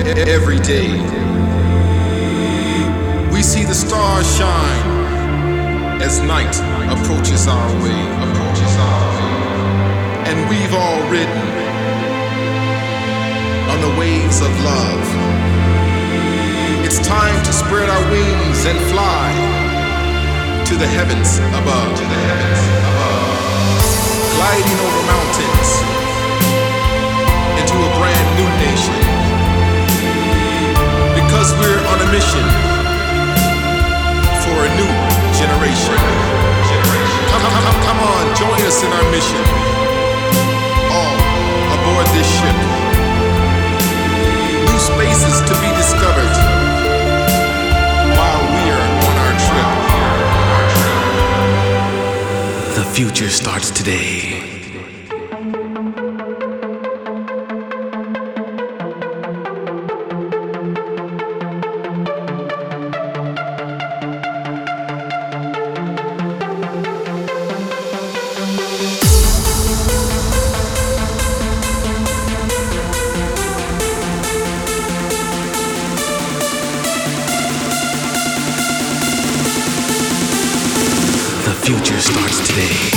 every day. We see the stars shine as night approaches our way. And we've all ridden on the waves of love. It's time to spread our wings and fly to the heavens above. Gliding over mountains into a brand new nation. Because we're on a mission for a new generation. Come on, join us in our mission. All aboard this ship. New spaces to be discovered while we are on our trip. The future starts today. The future starts today.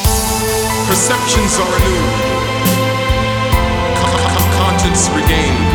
Perceptions are renewed, conscience regained.